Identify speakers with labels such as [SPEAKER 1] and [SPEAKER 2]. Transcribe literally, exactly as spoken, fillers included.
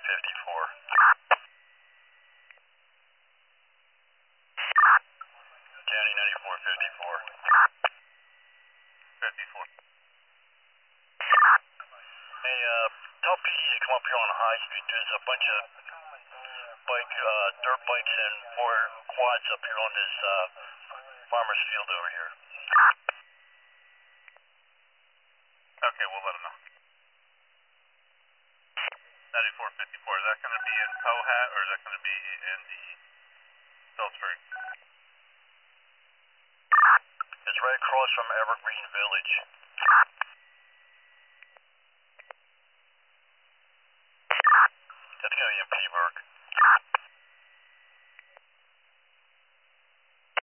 [SPEAKER 1] fifty-four. County ninety-four fifty-four. fifty-four. Hey, uh, tell P D to come up here on High Street. There's a bunch of bike, uh, dirt bikes and four quads up here on this, uh, farmer's field over here.
[SPEAKER 2] Okay, we'll let them know. ninety-four fifty-four, is that going to be in Pohat or is that going to be in the Phillipsburg?
[SPEAKER 1] It's right across from Evergreen Village.